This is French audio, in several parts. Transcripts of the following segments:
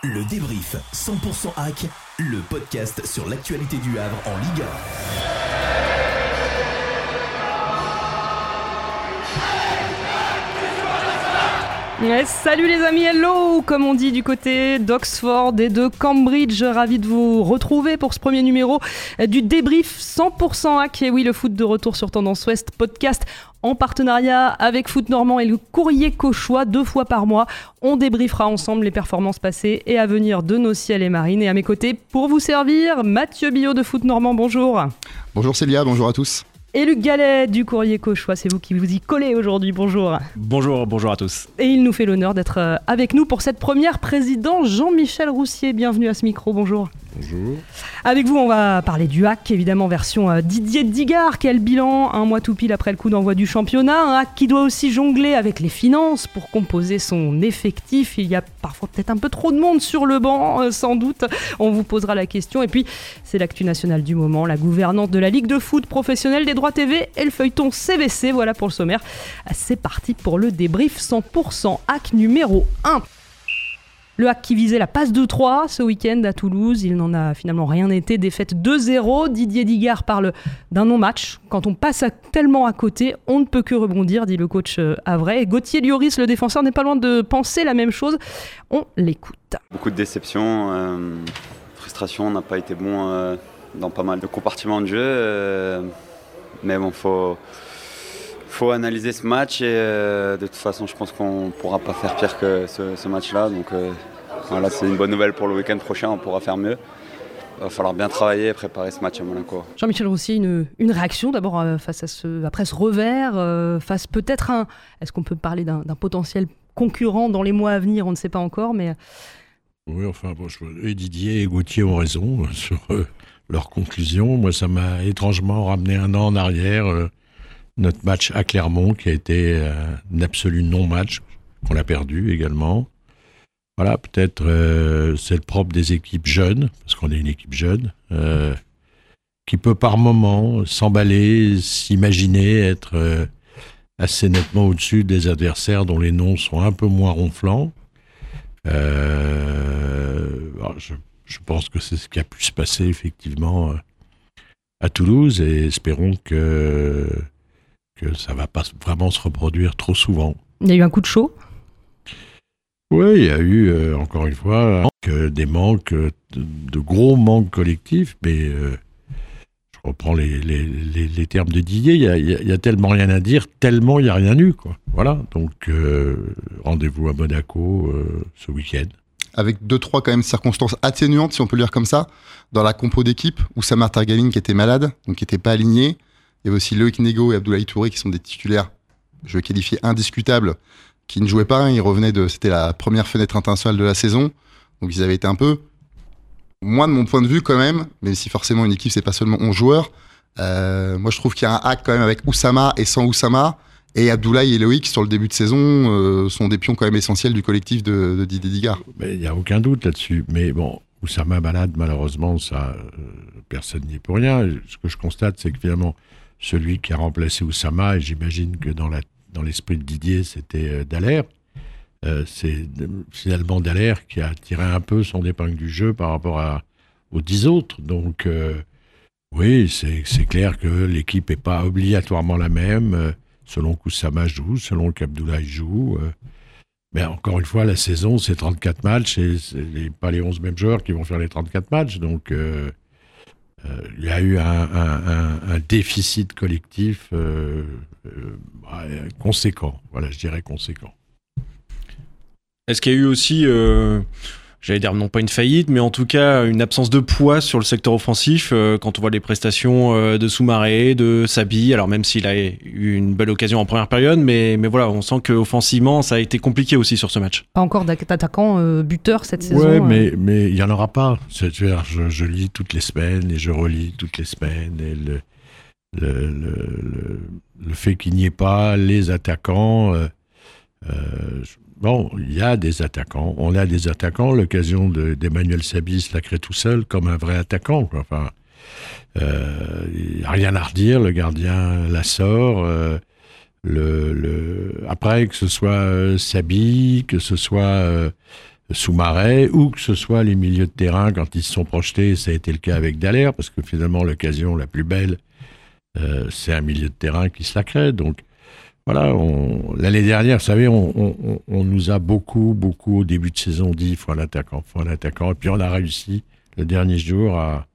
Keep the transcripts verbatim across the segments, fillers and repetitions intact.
Le débrief cent pour cent Hack, le podcast sur l'actualité du Havre en Ligue un. Ouais, salut les amis, hello, comme on dit du côté d'Oxford et de Cambridge. Ravi de vous retrouver pour ce premier numéro du débrief cent pour cent Hack. Et oui, le foot de retour sur Tendance Ouest, podcast en partenariat avec Foot Normand et le Courrier Cauchois. Deux fois par mois, on débriefera ensemble les performances passées et à venir de nos ciels et marines. Et à mes côtés, pour vous servir, Mathieu Billot de Foot Normand, bonjour. Bonjour Célia, bonjour à tous. Et Luc Gallet du Courrier Cauchois, c'est vous qui vous y collez aujourd'hui, bonjour. Bonjour, bonjour à tous. Et il nous fait l'honneur d'être avec nous pour cette première présidence, Jean-Michel Roussier, bienvenue à ce micro, bonjour. Bonjour. Avec vous, on va parler du hack, évidemment, version Didier Digard. Quel bilan, un mois tout pile après le coup d'envoi du championnat. Un hack qui doit aussi jongler avec les finances pour composer son effectif. Il y a parfois peut-être un peu trop de monde sur le banc, euh, sans doute. On vous posera la question. Et puis, c'est l'actu nationale du moment, la gouvernante de la Ligue de foot professionnelle des droits T V et le feuilleton C V C. Voilà pour le sommaire. C'est parti pour le débrief cent pour cent hack numéro un. Le hack qui visait la passe deux trois ce week-end à Toulouse, il n'en a finalement rien été, défaite deux zéro. Didier Digard parle d'un non-match. Quand on passe à, tellement à côté, on ne peut que rebondir, dit le coach havrais. Et Gauthier Lloris, le défenseur, n'est pas loin de penser la même chose. On l'écoute. Beaucoup de déceptions, euh, frustration, on n'a pas été bon euh, dans pas mal de compartiments de jeu. Euh, mais bon, il faut... faut analyser ce match et euh, de toute façon je pense qu'on ne pourra pas faire pire que ce, ce match-là. Donc euh, voilà, c'est une bonne nouvelle pour le week-end prochain, on pourra faire mieux. Il va falloir bien travailler et préparer ce match à Monaco. Jean-Michel Roussier, une, une réaction d'abord euh, face à ce, après ce revers, euh, face peut-être un... Est-ce qu'on peut parler d'un, d'un potentiel concurrent dans les mois à venir? On ne sait pas encore, mais... Oui, enfin, bon, je, et Didier et Gauthier ont raison euh, sur euh, leurs conclusions. Moi, ça m'a étrangement ramené un an en arrière. Euh, Notre match à Clermont, qui a été un absolu non-match, qu'on l'a perdu également. Voilà, peut-être euh, c'est le propre des équipes jeunes, parce qu'on est une équipe jeune, euh, qui peut par moment s'emballer, s'imaginer être euh, assez nettement au-dessus des adversaires dont les noms sont un peu moins ronflants. Euh, alors je, je pense que c'est ce qui a pu se passer effectivement à Toulouse, et espérons que... que ça ne va pas vraiment se reproduire trop souvent. Il y a eu un coup de chaud? Oui, il y a eu, euh, encore une fois, euh, des manques, de, de gros manques collectifs, mais euh, je reprends les, les, les, les termes de Didier, il y a, il y a, il y a tellement rien à dire, tellement il n'y a rien eu, quoi. Voilà, donc euh, rendez-vous à Monaco euh, ce week-end. Avec deux, trois quand même circonstances atténuantes, si on peut le dire comme ça, dans la compo d'équipe, Oussama Targaline qui était malade, donc qui n'était pas aligné. Il y avait aussi Loïc Nego et Abdoulaye Touré qui sont des titulaires, je vais qualifier indiscutables, qui ne jouaient pas. Hein, ils revenaient de, c'était la première fenêtre internationale de la saison, donc ils avaient été un peu, moi de mon point de vue quand même, même si forcément une équipe c'est pas seulement onze joueurs, euh, moi je trouve qu'il y a un hack quand même avec Oussama et sans Oussama, et Abdoulaye et Loïc sur le début de saison euh, sont des pions quand même essentiels du collectif de, de Didier Digard. Il n'y a aucun doute là-dessus, mais bon, Oussama malade malheureusement, ça, euh, personne n'y est pour rien. Ce que je constate c'est que finalement celui qui a remplacé Oussama, et j'imagine que dans, la, dans l'esprit de Didier, c'était euh, Dallaire. Euh, c'est finalement Dallaire qui a tiré un peu son épingle du jeu par rapport à, aux dix autres. Donc, euh, oui, c'est, c'est clair que l'équipe n'est pas obligatoirement la même, euh, selon qu'Oussama joue, selon qu'Abdoulaye joue. Euh, mais encore une fois, la saison, c'est trente-quatre matchs, et ce n'est pas les onze mêmes joueurs qui vont faire les trente-quatre matchs. Donc, euh, Euh, il y a eu un, un, un, un déficit collectif euh, euh, conséquent, voilà, je dirais conséquent. Est-ce qu'il y a eu aussi, euh, j'allais dire non pas une faillite, mais en tout cas une absence de poids sur le secteur offensif euh, quand on voit les prestations euh, de Soumaré, de Sabi, alors même s'il a eu une belle occasion en première période, mais, mais voilà, on sent qu'offensivement ça a été compliqué aussi sur ce match. Pas encore d'attaquant euh, buteur cette saison. Ouais, euh... mais mais il y en aura pas. C'est-à-dire, je, je lis toutes les semaines et je relis toutes les semaines, et le le le, le, le fait qu'il n'y ait pas les attaquants. Euh, euh, Bon, il y a des attaquants, on a des attaquants, l'occasion de, d'Emmanuel Sabis l'a créé tout seul comme un vrai attaquant, quoi. Enfin, euh, il n'y a rien à redire, le gardien la sort, euh, le, le... après que ce soit euh, Sabi, que ce soit euh, Soumaré, ou que ce soit les milieux de terrain quand ils se sont projetés, ça a été le cas avec Dallaire, parce que finalement l'occasion la plus belle, euh, c'est un milieu de terrain qui se la crée. Donc voilà, on, l'année dernière, vous savez, on, on, on nous a beaucoup, beaucoup au début de saison dit il faut un attaquant, il faut un attaquant, et puis on a réussi le dernier jour à,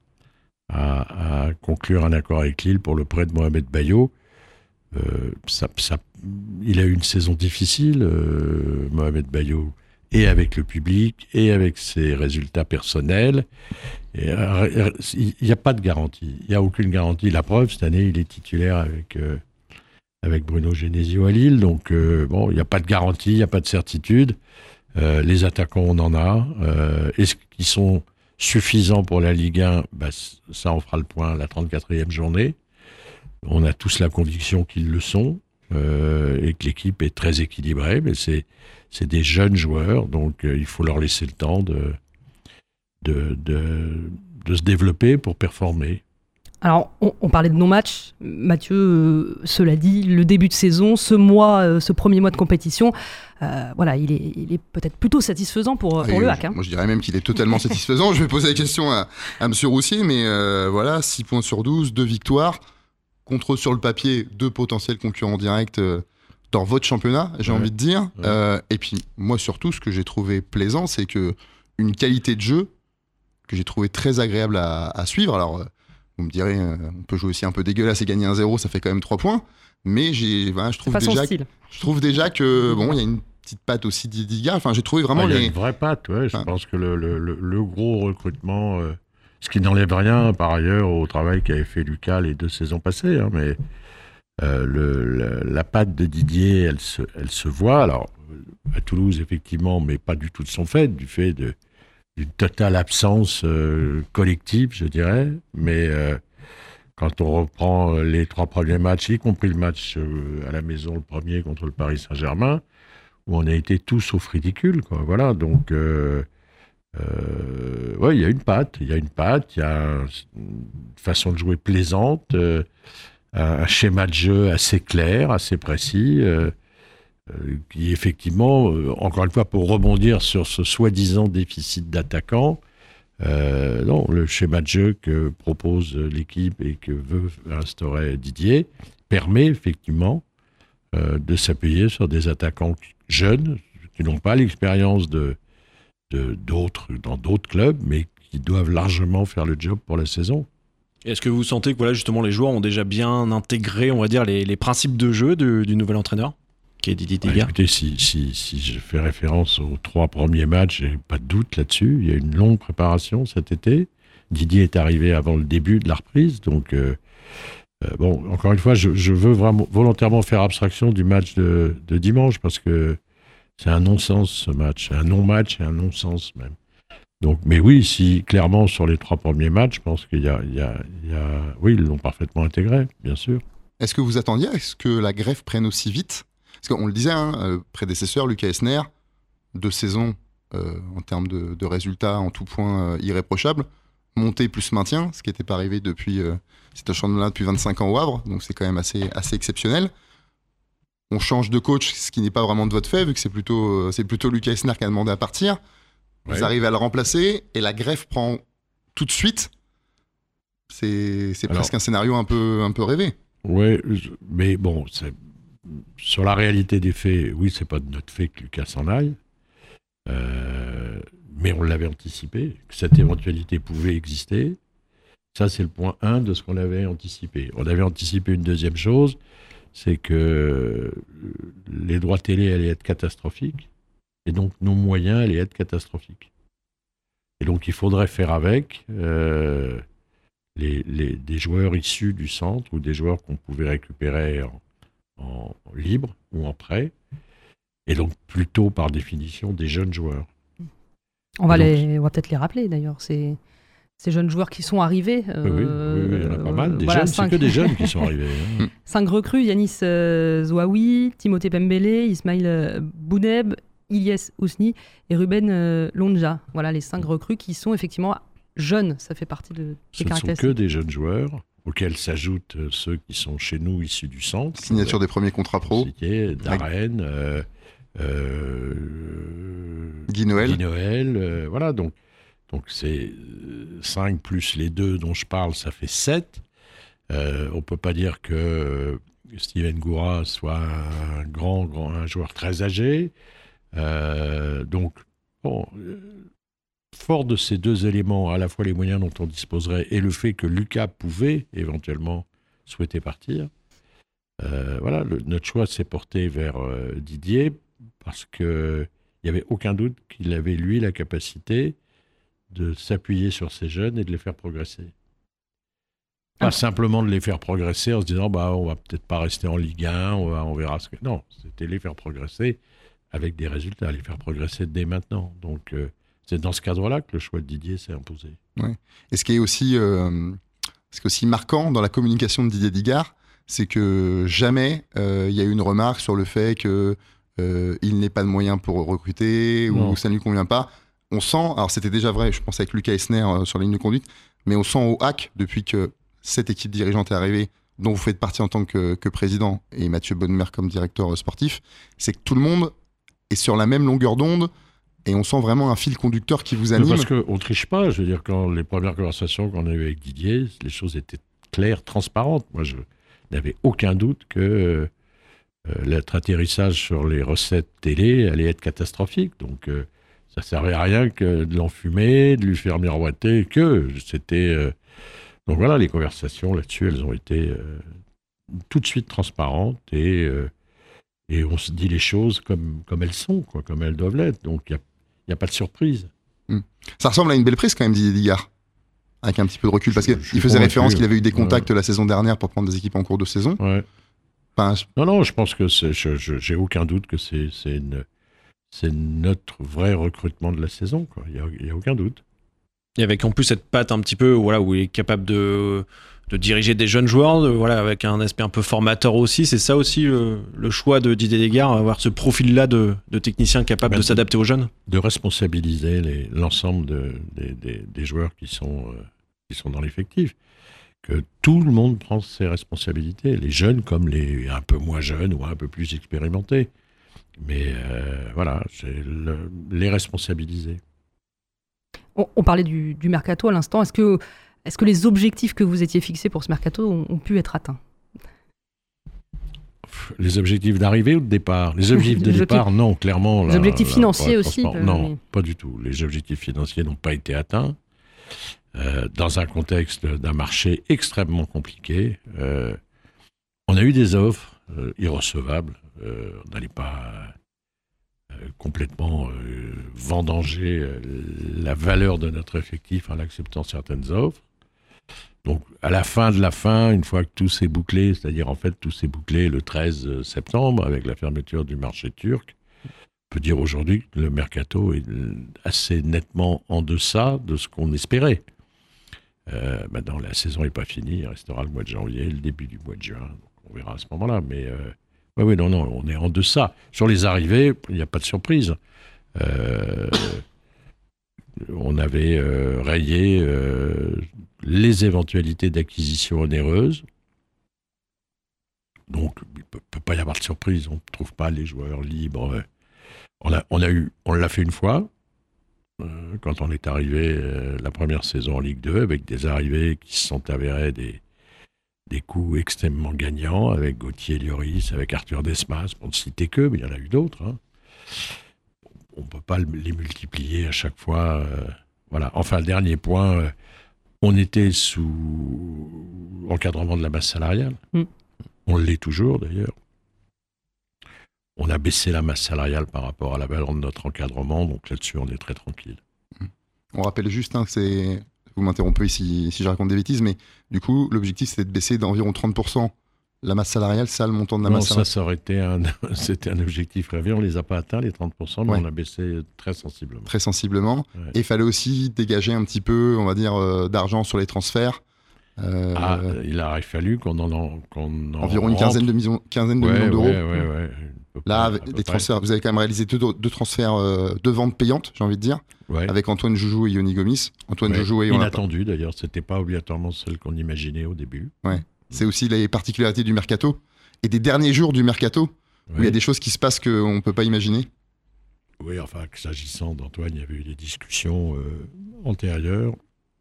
à, à conclure un accord avec Lille pour le prêt de Mohamed Bayo. Euh, ça, ça, il a eu une saison difficile, euh, Mohamed Bayo, et avec le public, et avec ses résultats personnels. Il n'y a pas de garantie. Il n'y a aucune garantie. La preuve, cette année, il est titulaire avec, euh, avec Bruno Genesio à Lille. Donc, euh, bon, il n'y a pas de garantie, il n'y a pas de certitude. Euh, les attaquants, on en a. Euh, est-ce qu'ils sont suffisants pour la Ligue un? Bah, ça, on fera le point à la trente-quatrième journée. On a tous la conviction qu'ils le sont. Euh, et que l'équipe est très équilibrée, mais c'est, c'est des jeunes joueurs, donc euh, il faut leur laisser le temps de, de, de, de se développer pour performer. Alors, on, on parlait de non-match. Mathieu, euh, cela dit, le début de saison, ce mois, euh, ce premier mois de compétition, euh, voilà, il est, il est peut-être plutôt satisfaisant pour, pour ah, le je, H A C. Hein. Moi, je dirais même qu'il est totalement satisfaisant. Je vais poser la question à, à M. Roussier, mais euh, voilà, six points sur douze, deux victoires. Contre, sur le papier, deux potentiels concurrents directs euh, dans votre championnat, j'ai ouais. envie de dire. Ouais. Euh, et puis, moi, surtout, ce que j'ai trouvé plaisant, c'est que une qualité de jeu que j'ai trouvé très agréable à, à suivre. Alors, euh, vous me direz, euh, on peut jouer aussi un peu dégueulasse et gagner un zéro, ça fait quand même trois points. Mais j'ai, voilà, je, trouve déjà que, je trouve déjà que, bon, il y a une petite patte aussi d'Idiga. Enfin, j'ai trouvé vraiment ah, les... Il y a une vraie patte, ouais. Je enfin, pense que le, le, le, le gros recrutement... Euh... Ce qui n'enlève rien, par ailleurs, au travail qu'avait fait Lucas les deux saisons passées. Hein, mais euh, le, le, la patte de Didier, elle se, elle se voit. Alors, à Toulouse, effectivement, mais pas du tout de son fait, du fait de, d'une totale absence euh, collective, je dirais. Mais euh, quand on reprend les trois premiers matchs, y compris le match euh, à la maison, le premier contre le Paris Saint-Germain, où on a été tous sauf ridicules, quoi. Voilà, donc... Euh, Euh, ouais, il y a une patte, il y a une patte, il y a une façon de jouer plaisante, euh, un schéma de jeu assez clair, assez précis, euh, euh, qui effectivement, euh, encore une fois, pour rebondir sur ce soi-disant déficit d'attaquants, euh, non, le schéma de jeu que propose l'équipe et que veut instaurer Didier permet effectivement euh, de s'appuyer sur des attaquants jeunes qui n'ont pas l'expérience de De, d'autres, dans d'autres clubs, mais qui doivent largement faire le job pour la saison. Est-ce que vous sentez que voilà, justement, les joueurs ont déjà bien intégré, on va dire, les, les principes de jeu de, du nouvel entraîneur, qui est Didier Digard? Ouais, écoutez, si, si, si je fais référence aux trois premiers matchs, j'ai pas de doute là-dessus. Il y a une longue préparation cet été. Didier est arrivé avant le début de la reprise, donc euh, euh, bon, encore une fois, je, je veux vraiment volontairement faire abstraction du match de, de dimanche, parce que c'est un non-sens, ce match. C'est un non-match et un non-sens, même. Donc, mais oui, si, clairement, sur les trois premiers matchs, je pense qu'il y a... Il y a, il y a oui, ils l'ont parfaitement intégré, bien sûr. Est-ce que vous attendiez à ce que la greffe prenne aussi vite? Parce qu'on le disait, hein, euh, prédécesseur, Lucas Esner, deux saisons euh, en termes de, de résultats en tout point euh, irréprochables, montée plus maintien, ce qui n'était pas arrivé depuis... Euh, c'est un championnat depuis vingt-cinq ans au Havre, donc c'est quand même assez, assez exceptionnel. On change de coach, ce qui n'est pas vraiment de votre fait, vu que c'est plutôt, c'est plutôt Lucas Esner qui a demandé à partir. Vous ouais. arrivez à le remplacer, et la greffe prend tout de suite. C'est, c'est Alors, presque un scénario un peu, un peu rêvé. Oui, mais bon, c'est, sur la réalité des faits, oui, c'est pas de notre fait que Lucas s'en aille. Euh, mais on l'avait anticipé, que cette éventualité pouvait exister. Ça, c'est le point un de ce qu'on avait anticipé. On avait anticipé une deuxième chose, c'est que les droits télé allaient être catastrophiques, et donc nos moyens allaient être catastrophiques. Et donc il faudrait faire avec euh, les, les, des joueurs issus du centre, ou des joueurs qu'on pouvait récupérer en, en libre ou en prêt, et donc plutôt par définition des jeunes joueurs. On va, donc, les, on va peut-être les rappeler d'ailleurs, c'est... Ces jeunes joueurs qui sont arrivés. Euh, oui, oui, oui, il y en a pas mal. Des voilà, jeunes, cinq... c'est que des jeunes qui sont arrivés. Hein. Cinq recrues, Yanis euh, Zouaoui, Timothée Pembele, Ismail euh, Bouneb, Ilyes Ousni et Ruben euh, Lonja. Voilà les cinq recrues qui sont effectivement jeunes. Ça fait partie de, des caractéristiques. Ce ne sont que des jeunes joueurs, auxquels s'ajoutent ceux qui sont chez nous issus du centre. Signature des premiers contrats pro. Darren, euh, euh, Guy Noël. Guy Noël, euh, voilà, donc, donc c'est cinq plus les deux dont je parle, ça fait sept. Euh, on ne peut pas dire que euh, Steven Goura soit un grand, grand un joueur très âgé. Euh, donc, bon, euh, fort de ces deux éléments, à la fois les moyens dont on disposerait et le fait que Lucas pouvait éventuellement souhaiter partir, euh, voilà, le, notre choix s'est porté vers euh, Didier parce qu'il n'y avait aucun doute qu'il avait, lui, la capacité de s'appuyer sur ces jeunes et de les faire progresser. Pas ah. simplement de les faire progresser en se disant bah, on va peut-être pas rester en Ligue un, on, va, on verra ce que... Non, c'était les faire progresser avec des résultats, les faire progresser dès maintenant. Donc, euh, c'est dans ce cadre-là que le choix de Didier s'est imposé. Ouais. Et ce qui est aussi, euh, ce qui est aussi marquant dans la communication de Didier Digard, c'est que jamais il euh, y a eu une remarque sur le fait qu'il euh, n'ait pas de moyens pour recruter non. ou ça ne lui convient pas. On sent, alors c'était déjà vrai, je pense avec Lucas Esner euh, sur la ligne de conduite, mais on sent au H A C, depuis que cette équipe dirigeante est arrivée, dont vous faites partie en tant que, que président, et Mathieu Bonnemer comme directeur sportif, c'est que tout le monde est sur la même longueur d'onde, et on sent vraiment un fil conducteur qui vous anime. Parce qu'on ne triche pas, je veux dire, quand les premières conversations qu'on a eues avec Didier, les choses étaient claires, transparentes. Moi, je n'avais aucun doute que euh, notre atterrissage sur les recettes télé allait être catastrophique. Donc, euh, ça ne servait à rien que de l'enfumer, de lui faire miroiter, que c'était... Euh... Donc voilà, les conversations là-dessus, elles ont été euh, tout de suite transparentes et, euh, et on se dit les choses comme, comme elles sont, quoi, comme elles doivent l'être. Donc il n'y a, a pas de surprise. Mmh. Ça ressemble à une belle prise quand même, Didier Digard, avec un petit peu de recul, parce qu'il faisait référence qu'il avait eu des contacts ouais. la saison dernière pour prendre des équipes en cours de saison. Ouais. Enfin, je... Non, non, je pense que c'est, je, je, j'ai aucun doute que c'est, c'est, une, c'est notre vrai recrutement de la saison, quoi. Il n'y a, a aucun doute. Et avec en plus cette patte un petit peu voilà, où il est capable de, de diriger des jeunes joueurs, de, voilà, avec un aspect un peu formateur aussi. C'est ça aussi le, le choix de Didier Digard, avoir ce profil-là de, de technicien capable ben, de s'adapter aux jeunes. De responsabiliser les, l'ensemble de, des, des, des joueurs qui sont, euh, qui sont dans l'effectif. Que tout le monde prend ses responsabilités, les jeunes comme les un peu moins jeunes ou un peu plus expérimentés. Mais euh, voilà, c'est le, les responsabiliser. On, on parlait du, du mercato à l'instant. Est-ce que, est-ce que les objectifs que vous étiez fixés pour ce mercato ont, ont pu être atteints ? Les objectifs d'arrivée ou de départ ? Les objectifs de départ, non, clairement. Les là, objectifs là, financiers aussi euh, Non, pas du tout. Les objectifs financiers n'ont pas été atteints. Euh, dans un contexte d'un marché extrêmement compliqué. Euh, on a eu des offres euh, irrecevables. Euh, on n'allait pas euh, complètement euh, vendanger euh, la valeur de notre effectif en acceptant certaines offres. Donc, à la fin de la fin, une fois que tout s'est bouclé, c'est-à-dire en fait tout s'est bouclé le treize septembre avec la fermeture du marché turc, on peut dire aujourd'hui que le mercato est assez nettement en deçà de ce qu'on espérait. Euh, maintenant, la saison n'est pas finie, il restera le mois de janvier, le début du mois de juin, donc on verra à ce moment-là. Mais euh, oui, oui, non, non, on est en deçà. Sur les arrivées, il n'y a pas de surprise. Euh, on avait euh, rayé euh, les éventualités d'acquisition onéreuses. Donc, il ne peut, peut pas y avoir de surprise. On ne trouve pas les joueurs libres. On, a, on, a eu, on l'a fait une fois. Quand on est arrivé euh, la première saison en Ligue deux, avec des arrivées qui se sont avérées des, des coups extrêmement gagnants, avec Gauthier Lloris, avec Arthur Desmas, pour ne citer que, mais il y en a eu d'autres. Hein. On ne peut pas les multiplier à chaque fois. Euh, voilà. Enfin, le dernier point, euh, on était sous encadrement de la masse salariale. Mm. On l'est toujours, d'ailleurs. On a baissé la masse salariale par rapport à la valeur de notre encadrement, donc là-dessus, on est très tranquille. On rappelle juste hein, que c'est... Vous m'interrompez si, si je raconte des bêtises, mais du coup, l'objectif, c'était de baisser d'environ trente pour cent la masse salariale, ça, le montant de la non, masse salariale. Non, ça, ça aurait été un... C'était un objectif rêvé. On ne les a pas atteints, les trente pour cent, mais ouais. on a baissé très sensiblement. Très sensiblement. Ouais. Et il fallait aussi dégager un petit peu, on va dire, euh, d'argent sur les transferts. Euh, ah, il aurait fallu qu'on en... Qu'on en environ une quinzaine de millions, quinzaine de ouais, millions d'euros. Ouais, ouais, ouais. Là, avec des transferts, vous avez quand même réalisé deux, deux transferts, euh, deux ventes payantes, j'ai envie de dire, ouais. avec Antoine Joujou et Yoni Gomis. Antoine ouais. Joujou et inattendu d'ailleurs, c'était pas obligatoirement celle qu'on imaginait au début. Ouais. C'est aussi les particularités du mercato et des derniers jours du mercato. où il y a des choses qui se passent qu'on ne peut pas imaginer? Oui, enfin, s'agissant d'Antoine, il y avait eu des discussions euh, antérieures.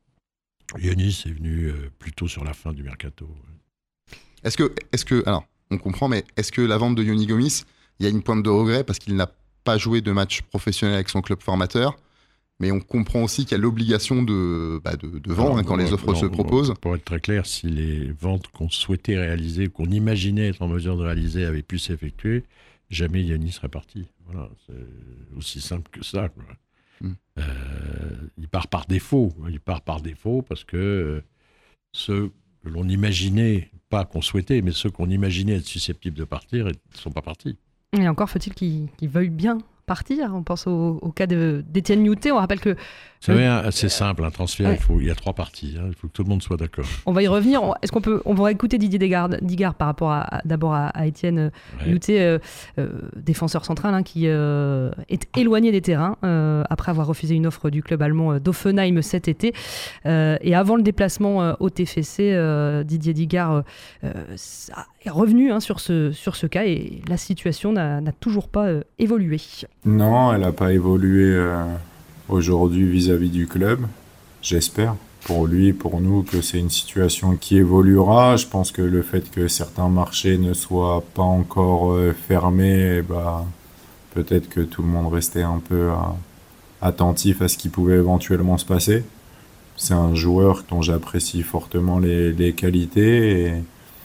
Yanis est venu euh, plutôt sur la fin du mercato. Est-ce que, est-ce que, alors, on comprend, mais est-ce que la vente de Yoni Gomis, il y a une pointe de regret parce qu'il n'a pas joué de match professionnel avec son club formateur, mais on comprend aussi qu'il y a l'obligation de, bah, de, de vendre Alors, hein, quand non, les offres non, se non, proposent. Pour être très clair, si les ventes qu'on souhaitait réaliser, qu'on imaginait être en mesure de réaliser, avaient pu s'effectuer, jamais Yanis serait parti. Voilà, c'est aussi simple que ça, quoi. Mm. Euh, il part par défaut. Il part par défaut parce que euh, ceux que l'on imaginait, pas qu'on souhaitait, mais ceux qu'on imaginait être susceptibles de partir, ne sont pas partis. Et encore faut-il qu'ils, qu'ils veuillent bien partir. On pense au, au cas de, d'Étienne Nouté. On rappelle que... Vous savez, hein, c'est simple, un transfert, ouais. il, faut, il y a trois parties. Hein, il faut que tout le monde soit d'accord. On va y revenir. Est-ce qu'on peut, on va écouter Didier Digard, Digard par rapport à, à, d'abord à, à Étienne ouais. Nouté, euh, euh, défenseur central, hein, qui euh, est éloigné des terrains euh, après avoir refusé une offre du club allemand d'Offenheim cet été. Euh, et avant le déplacement euh, au T F C, euh, Didier Digard euh, est revenu hein, sur, ce, sur ce cas et la situation n'a, n'a toujours pas euh, évolué. Non, elle n'a pas évolué euh, aujourd'hui vis-à-vis du club. J'espère pour lui, pour nous, que c'est une situation qui évoluera. Je pense que le fait que certains marchés ne soient pas encore euh, fermés, bah, peut-être que tout le monde restait un peu euh, attentif à ce qui pouvait éventuellement se passer. C'est un joueur dont j'apprécie fortement les, les qualités et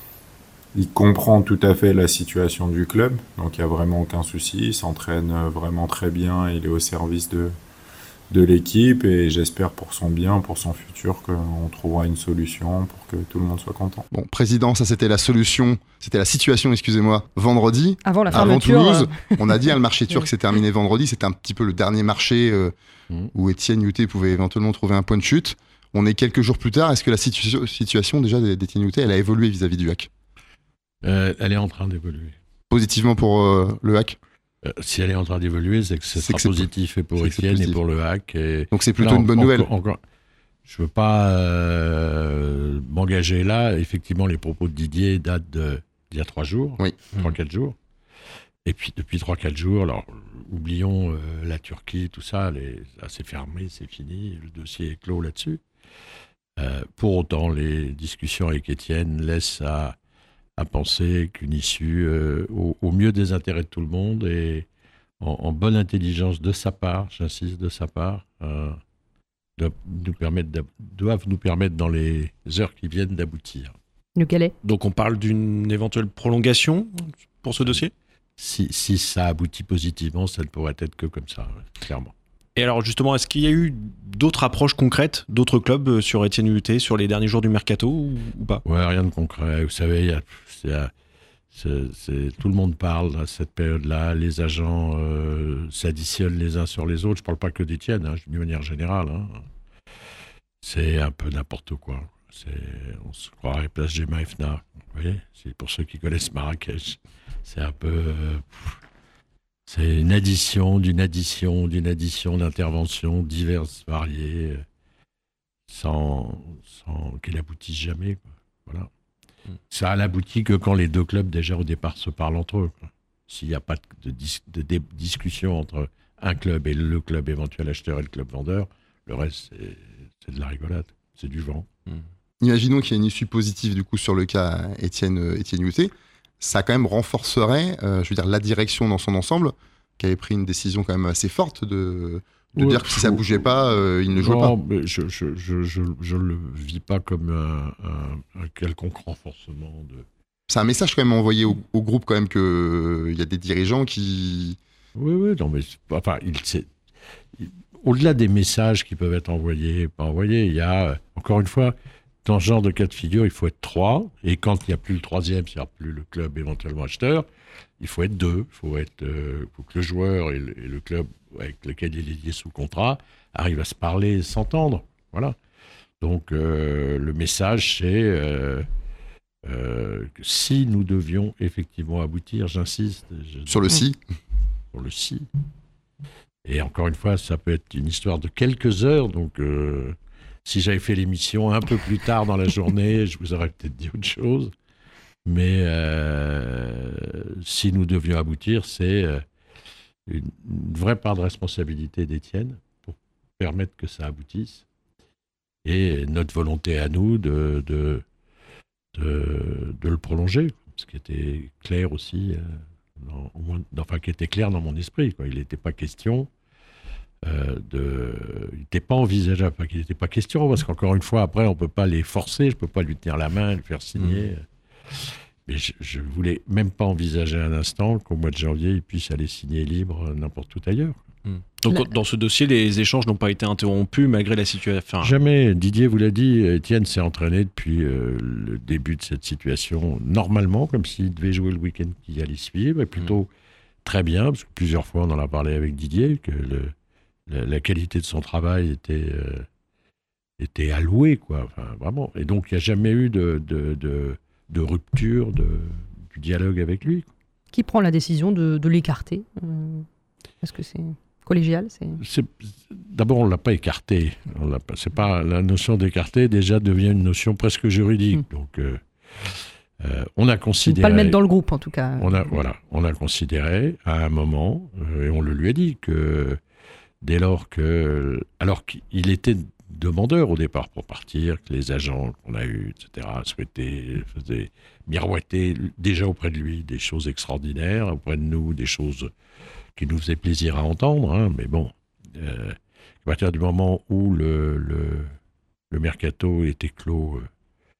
il comprend tout à fait la situation du club, donc il n'y a vraiment aucun souci. Il s'entraîne vraiment très bien, il est au service de, de l'équipe et j'espère pour son bien, pour son futur, qu'on trouvera une solution pour que tout le monde soit content. Bon, président, ça c'était la solution, c'était la situation, excusez-moi, vendredi. Avant la fermeture. Avant Toulouse, euh... on a dit, hein, le marché turc s'est terminé vendredi, c'était un petit peu le dernier marché euh, mmh. où Étienne Nouté pouvait éventuellement trouver un point de chute. On est quelques jours plus tard, est-ce que la situ- situation déjà d'Étienne Nouté, elle a évolué vis-à-vis du H A C ? Euh, elle est en train d'évoluer. Positivement pour euh, le H A C euh, Si elle est en train d'évoluer, c'est que ce sera positif et pour Étienne et pour le H A C. Et donc c'est plutôt là, une bonne on, nouvelle. Encore, encore, je ne veux pas euh, m'engager là. Effectivement, les propos de Didier datent d'il y a trois jours, oui. trois, quatre jours. Et puis depuis trois, quatre jours, alors oublions euh, la Turquie, tout ça, les, ça c'est fermé, c'est fini, le dossier est clos là-dessus. Euh, pour autant, les discussions avec Étienne laissent à à penser qu'une issue euh, au, au mieux des intérêts de tout le monde et en, en bonne intelligence de sa part, j'insiste, de sa part, euh, doivent, nous permettre doivent nous permettre dans les heures qui viennent d'aboutir. Lequel est ? Donc on parle d'une éventuelle prolongation pour ce dossier ? si, si ça aboutit positivement, ça ne pourrait être que comme ça, ouais, clairement. Et alors justement, est-ce qu'il y a eu d'autres approches concrètes d'autres clubs sur Étienne Nouté sur les derniers jours du mercato ou, ou pas ? Ouais, rien de concret. Vous savez, il y a, c'est, c'est, c'est, tout le monde parle à cette période-là. Les agents euh, s'additionnent les uns sur les autres. Je ne parle pas que d'Étienne, hein, d'une manière générale. Hein. C'est un peu n'importe quoi. C'est, on se croirait place Gemma Efna. Vous voyez, c'est pour ceux qui connaissent Marrakech. C'est un peu... Euh, C'est une addition, d'une addition, d'une addition d'interventions diverses, variées, sans, sans qu'elle aboutisse jamais. Quoi. Voilà. Mm. Ça n'aboutit que quand les deux clubs, déjà au départ, se parlent entre eux. Quoi. S'il n'y a pas de, dis- de, de discussion entre un club et le club éventuel acheteur et le club vendeur, le reste, c'est, c'est de la rigolade, c'est du vent. Mm. Imaginons qu'il y ait une issue positive du coup sur le cas Étienne, Étienne Nouté. Ça quand même renforcerait, euh, je veux dire, la direction dans son ensemble, qui avait pris une décision quand même assez forte de, de ouais, dire que si ça bougeait pas, euh, il ne jouait non, pas. Mais je je je je je le vis pas comme un, un, un quelconque renforcement de. C'est un message quand même envoyé au, au groupe quand même que il y a des dirigeants qui. Oui oui non mais enfin il c'est il, au-delà des messages qui peuvent être envoyés pas envoyés, il y a encore une fois. Dans ce genre de cas de figure, il faut être trois. Et quand il n'y a plus le troisième, c'est-à-dire plus le club éventuellement acheteur, il faut être deux. Il faut, être, euh, faut que le joueur et le, et le club avec lequel il est lié sous contrat arrivent à se parler et s'entendre. Voilà. Donc, euh, le message, c'est euh, euh, que si nous devions effectivement aboutir, j'insiste. Je, sur le si. Sur le si. Et encore une fois, ça peut être une histoire de quelques heures. Donc... Euh, Si j'avais fait l'émission un peu plus tard dans la journée, je vous aurais peut-être dit autre chose. Mais euh, si nous devions aboutir, c'est euh, une, une vraie part de responsabilité d'Étienne pour permettre que ça aboutisse. Et notre volonté à nous de, de, de, de le prolonger, ce qui était clair aussi, euh, dans, au moins, enfin qui était clair dans mon esprit, quoi. Il n'était pas question euh, de, il n'était pas envisageable, enfin, qu'il n'était pas question, parce qu'encore une fois, après, on peut pas les forcer, je peux pas lui tenir la main, et le faire signer. Mmh. Mais je ne voulais même pas envisager un instant qu'au mois de janvier, il puisse aller signer libre n'importe où ailleurs. Mmh. Donc, la... dans ce dossier, les échanges n'ont pas été interrompus malgré la situation. Enfin... Jamais. Didier vous l'a dit, Étienne s'est entraîné depuis euh, le début de cette situation normalement, comme s'il devait jouer le week-end qui allait suivre, et plutôt mmh. très bien, parce que plusieurs fois on en a parlé avec Didier, que le, la, la qualité de son travail était, euh, était allouée, quoi. Enfin, vraiment. Et donc il n'y a jamais eu de, de, de, de rupture de, du dialogue avec lui. Qui prend la décision de, de l'écarter euh, Est-ce que c'est... collégial, c'est... c'est... D'abord, on ne l'a pas écarté. On l'a pas... C'est pas... La notion d'écarter, déjà, devient une notion presque juridique. Mmh. Donc, euh, euh, on a considéré... Ne pas le mettre dans le groupe, en tout cas. On a, voilà, on a considéré, à un moment, euh, et on le lui a dit, que dès lors que... Alors qu'il était demandeur au départ pour partir, que les agents qu'on a eus, et cetera, souhaitaient, faisaient miroiter déjà auprès de lui des choses extraordinaires, auprès de nous des choses... qui nous faisait plaisir à entendre, hein, mais bon, euh, à partir du moment où le, le, le mercato était clos, euh,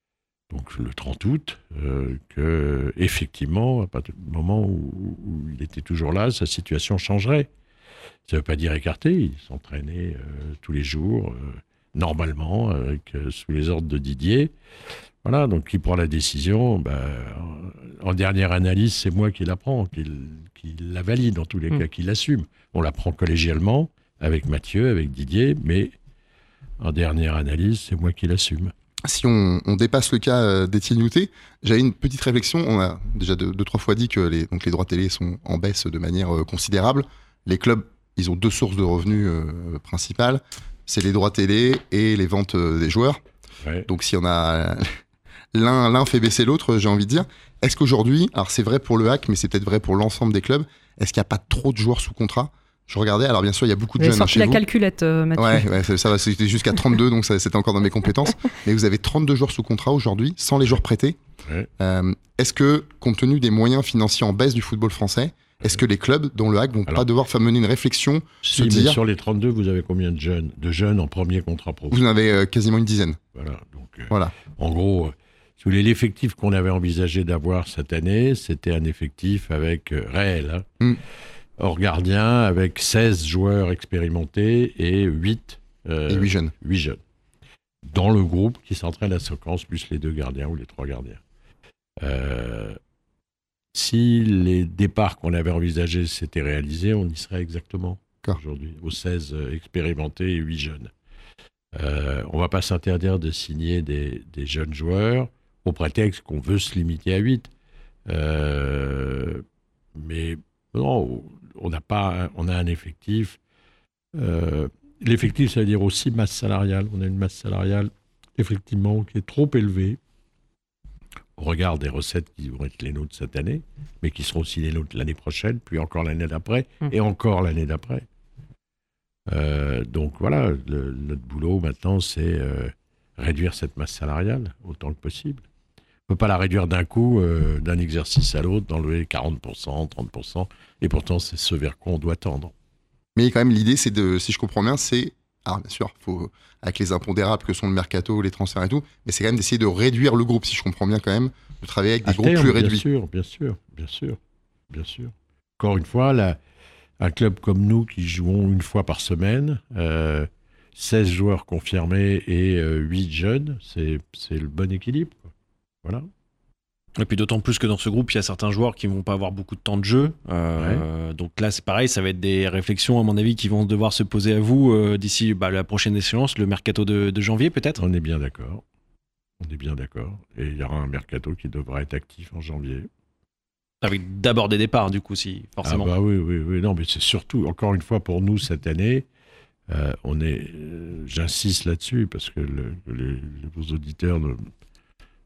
donc le trente août, euh, que effectivement, à partir du moment où, où il était toujours là, sa situation changerait. Ça ne veut pas dire écarté, il s'entraînait euh, tous les jours, euh, normalement, avec, euh, sous les ordres de Didier. Voilà, donc qui prend la décision, bah, en, en dernière analyse, c'est moi qui la prends, qui, qui la valide, en tous les mmh. cas, qui l'assume. On la prend collégialement, avec Mathieu, avec Didier, mais en dernière analyse, c'est moi qui l'assume. Si on, on dépasse le cas d'Étienne Youtet, j'avais une petite réflexion. On a déjà deux, deux trois fois dit que les, donc les droits télé sont en baisse de manière euh, considérable. Les clubs, ils ont deux sources de revenus euh, principales. C'est les droits télé et les ventes euh, des joueurs. Ouais. Donc si on a... L'un, l'un fait baisser l'autre, j'ai envie de dire. Est-ce qu'aujourd'hui, alors c'est vrai pour le H A C, mais c'est peut-être vrai pour l'ensemble des clubs, est-ce qu'il n'y a pas trop de joueurs sous contrat ? Je regardais, alors bien sûr, il y a beaucoup de vous jeunes sorti chez la vous. calculette, euh, Mathieu. Ouais, ouais ça, ça va, c'était jusqu'à trente-deux, donc ça, c'était encore dans mes compétences. Mais vous avez trente-deux joueurs sous contrat aujourd'hui, sans les joueurs prêtés. Ouais. Euh, est-ce que, compte tenu des moyens financiers en baisse du football français, est-ce que les clubs, dont le H A C, vont alors, pas devoir faire mener une réflexion si, mais dire... sur les trente-deux, vous avez combien de jeunes, de jeunes en premier contrat pro ? Vous en avez euh, quasiment une dizaine. Voilà, donc euh, voilà. En gros... Si vous voulez, l'effectif qu'on avait envisagé d'avoir cette année, c'était un effectif avec euh, réel, hein, mm. hors gardien, avec seize joueurs expérimentés et huit, euh, et huit jeunes. huit jeunes. Dans le groupe qui s'entraîne à séquence, plus les deux gardiens ou les trois gardiens. Euh, si les départs qu'on avait envisagés s'étaient réalisés, on y serait exactement D'accord. aujourd'hui, aux seize expérimentés et huit jeunes. Euh, on ne va pas s'interdire de signer des, des jeunes joueurs au prétexte qu'on veut se limiter à huit. Euh, mais non, on n'a pas, on a un effectif. Euh, l'effectif, ça veut dire aussi masse salariale. On a une masse salariale, effectivement, qui est trop élevée au regard des recettes qui vont être les nôtres cette année, mais qui seront aussi les nôtres l'année prochaine, puis encore l'année d'après, mmh. et encore l'année d'après. Euh, donc voilà, le, notre boulot maintenant, c'est euh, réduire cette masse salariale autant que possible. On ne peut pas la réduire d'un coup, euh, d'un exercice à l'autre, d'enlever quarante pour cent, trente pour cent, et pourtant c'est ce vers quoi on doit tendre. Mais quand même, l'idée, c'est de, si je comprends bien, c'est, alors bien sûr, faut, avec les impondérables que sont le mercato, les transferts et tout, mais c'est quand même d'essayer de réduire le groupe, si je comprends bien quand même, de travailler avec des à groupes terme, plus réduits. Bien sûr, bien sûr, bien sûr, bien sûr. Encore une fois, la, un club comme nous qui jouons une fois par semaine, euh, seize joueurs confirmés et euh, huit jeunes, c'est, c'est le bon équilibre, quoi. Voilà. Et puis d'autant plus que dans ce groupe, il y a certains joueurs qui ne vont pas avoir beaucoup de temps de jeu. Euh, ouais. Donc là, c'est pareil, ça va être des réflexions, à mon avis, qui vont devoir se poser à vous euh, d'ici bah, la prochaine échéance, le mercato de, de janvier peut-être. On est bien d'accord. On est bien d'accord. Et il y aura un mercato qui devra être actif en janvier. Avec d'abord des départs, du coup, si, forcément. Ah bah oui, oui, oui. Non, mais c'est surtout, encore une fois, pour nous, cette année, euh, on est, euh, j'insiste là-dessus, parce que le, les, vos auditeurs ne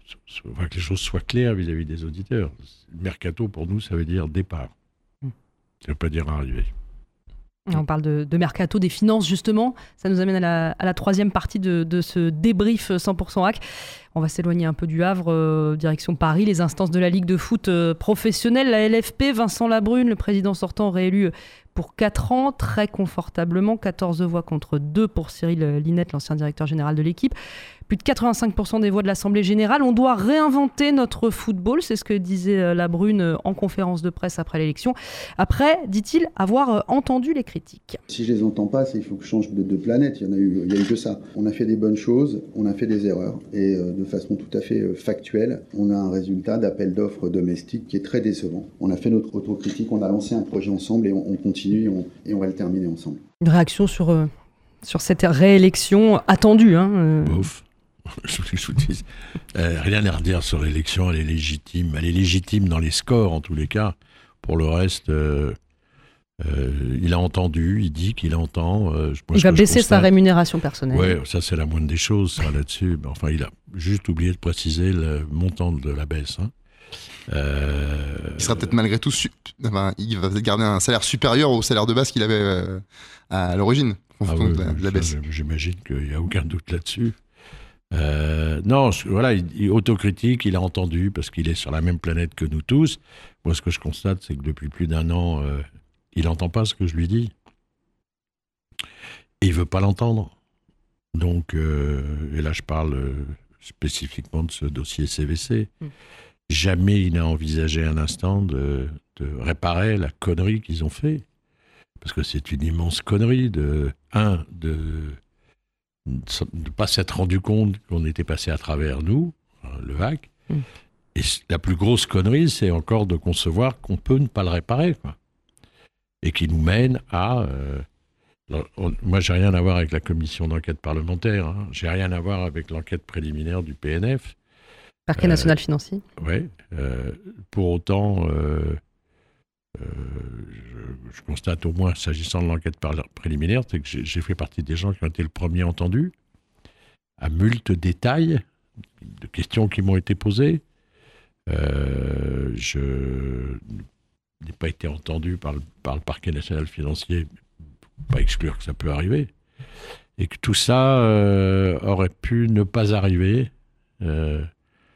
so- enfin, que les choses soient claires vis-à-vis des auditeurs. Mercato, pour nous, ça veut dire départ. Mm. Ça ne veut pas dire arrivée. Et on parle de, de mercato, des finances justement. Ça nous amène à la, à la troisième partie de, de ce débrief cent pour cent H A C. On va s'éloigner un peu du Havre, euh, direction Paris, les instances de la Ligue de foot euh, professionnelle, la L F P. Vincent Labrune, le président sortant, réélu pour quatre ans, très confortablement, quatorze voix contre deux pour Cyril Linette, l'ancien directeur général de l'équipe. Plus de quatre-vingt-cinq pour cent des voix de l'Assemblée générale. On doit réinventer notre football, c'est ce que disait Labrune en conférence de presse après l'élection. Après, dit-il, avoir entendu les critiques. Si je les entends pas, c'est il faut que je change de, de planète. Il y en a eu, il y a eu que ça. On a fait des bonnes choses, on a fait des erreurs. Et euh, de façon tout à fait euh, factuelle, on a un résultat d'appel d'offres domestique qui est très décevant. On a fait notre autocritique, on a lancé un projet ensemble et on, on continue et on, et on va le terminer ensemble. Une réaction sur, euh, sur cette réélection attendue. Hein, euh... Bof. Je voulais que je vous dise, euh, rien à redire sur l'élection, elle est légitime. Elle est légitime dans les scores, en tous les cas. Pour le reste, euh, euh, il a entendu, il dit qu'il entend. Euh, moi, il va baisser constate, sa rémunération personnelle. Oui, ça c'est la moindre des choses, ça, là-dessus. Mais enfin, il a juste oublié de préciser le montant de la baisse. Hein. Euh, il sera peut-être malgré tout, su- enfin, il va garder un salaire supérieur au salaire de base qu'il avait euh, à l'origine. Ah oui, oui, la, la ça, baisse. J'imagine qu'il n'y a aucun doute là-dessus. Euh, non, voilà, il, il autocritique, il a entendu parce qu'il est sur la même planète que nous tous. Moi, ce que je constate, c'est que depuis plus d'un an, euh, il n'entend pas ce que je lui dis. Et il ne veut pas l'entendre. Donc, euh, et là, je parle euh, spécifiquement de ce dossier C V C. Mmh. Jamais il n'a envisagé un instant de, de réparer la connerie qu'ils ont fait. Parce que c'est une immense connerie de, un, de ne pas s'être rendu compte qu'on était passé à travers nous, le hack. Mmh. Et la plus grosse connerie, c'est encore de concevoir qu'on peut ne pas le réparer, quoi. Et qui nous mène à... Euh, alors, on, moi, j'ai rien à voir avec la commission d'enquête parlementaire, hein. J'ai rien à voir avec l'enquête préliminaire du P N F. Parquet euh, national financier. Oui. Euh, pour autant... Euh, Euh, je, je constate au moins, s'agissant de l'enquête préliminaire, c'est que j'ai, j'ai fait partie des gens qui ont été le premier entendus à multe détails de questions qui m'ont été posées. Euh, je n'ai pas été entendu par le, par le parquet national financier, pas exclure que ça peut arriver, et que tout ça euh, aurait pu ne pas arriver euh,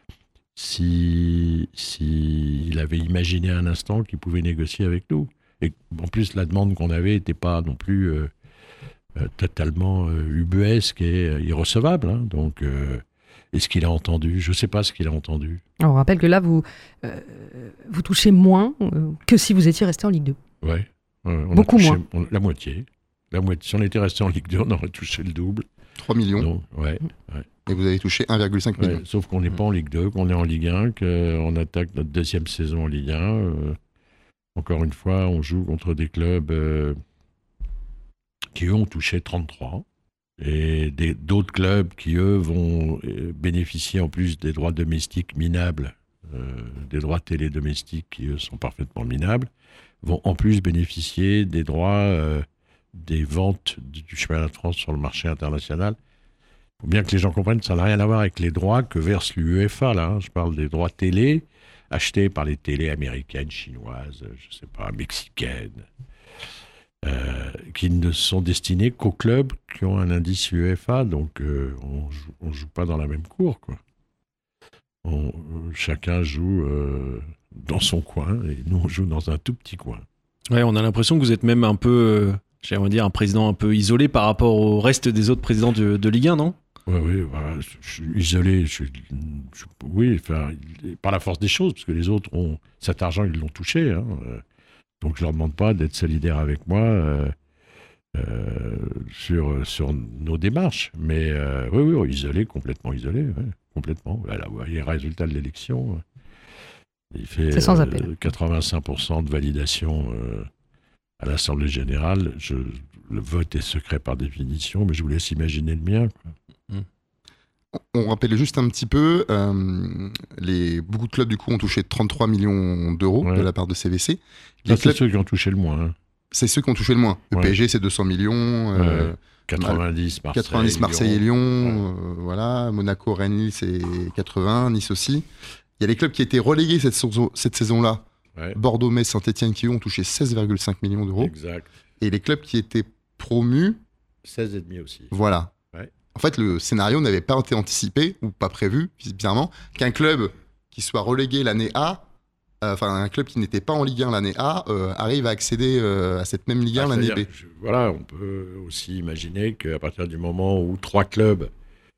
si, si il avait imaginé un instant qu'il pouvait négocier avec nous. Et en plus, la demande qu'on avait n'était pas non plus euh, euh, totalement euh, ubuesque et euh, irrecevable. Hein. Donc, euh, est-ce qu'il a entendu ? Je ne sais pas ce qu'il a entendu. Alors, on rappelle que là, vous, euh, vous touchez moins euh, que si vous étiez resté en Ligue deux. Oui. Euh, Beaucoup touché, moins. On, la moitié. La moitié. Si on était resté en Ligue deux, on aurait touché le double. trois millions. Donc, ouais, ouais. Et vous avez touché un virgule cinq million. Ouais, sauf qu'on n'est pas en Ligue deux, qu'on est en Ligue un, qu'on attaque notre deuxième saison en Ligue un. Euh, encore une fois, on joue contre des clubs euh, qui, eux, ont touché trente-trois. Et des, d'autres clubs qui, eux, vont euh, bénéficier en plus des droits domestiques minables, euh, des droits télé domestiques qui, eux, sont parfaitement minables, vont en plus bénéficier des droits euh, des ventes du championnat de France sur le marché international. Il faut bien que les gens comprennent que ça n'a rien à voir avec les droits que verse l'UEFA, là. Hein. Je parle des droits télé achetés par les télés américaines, chinoises, je sais pas, mexicaines, euh, qui ne sont destinés qu'aux clubs qui ont un indice UEFA. Donc, euh, on joue, on joue pas dans la même cour, quoi. On, chacun joue euh, dans son coin et nous, on joue dans un tout petit coin. Ouais, on a l'impression que vous êtes même un peu, euh, j'aimerais dire, un président un peu isolé par rapport au reste des autres présidents de, de Ligue un, non ? Oui, oui, voilà, je, je suis isolé. Je, je, oui, enfin, par la force des choses, parce que les autres ont cet argent, ils l'ont touché. Hein, euh, donc, je ne leur demande pas d'être solidaires avec moi euh, euh, sur, sur nos démarches. Mais euh, oui, oui, isolé, complètement isolé, ouais, complètement. Là, vous voyez le résultat de l'élection. Il fait C'est sans appel. Euh, quatre-vingt-cinq pour cent de validation euh, à l'Assemblée générale. Je, le vote est secret par définition, mais je vous laisse imaginer le mien, quoi. On rappelle juste un petit peu, euh, les, beaucoup de clubs du coup ont touché trente-trois millions d'euros ouais. de la part de C V C. Les Ça, clubs, c'est ceux qui ont touché le moins. Hein. C'est ceux qui ont touché le moins. Le ouais. P S G, c'est deux cents millions. Euh, ouais. quatre-vingt-dix, Marseille, quatre-vingt-dix, Marseille et Lyon, Ouais. euh, voilà, Monaco, Rennes, Nice et quatre-vingts, Nice aussi. Il y a les clubs qui étaient relégués cette, saison, cette saison-là. Ouais. Bordeaux, Metz, Saint-Etienne qui ont touché seize virgule cinq millions d'euros. Exact. Et les clubs qui étaient promus, seize virgule cinq aussi. voilà. Ouais. En fait, le scénario n'avait pas été anticipé ou pas prévu, bizarrement, qu'un club qui soit relégué l'année A, euh, enfin un club qui n'était pas en Ligue un l'année A, euh, arrive à accéder euh, à cette même Ligue un Ah, l'année B. c'est-à-dire, je- voilà, on peut aussi imaginer qu'à partir du moment où trois clubs,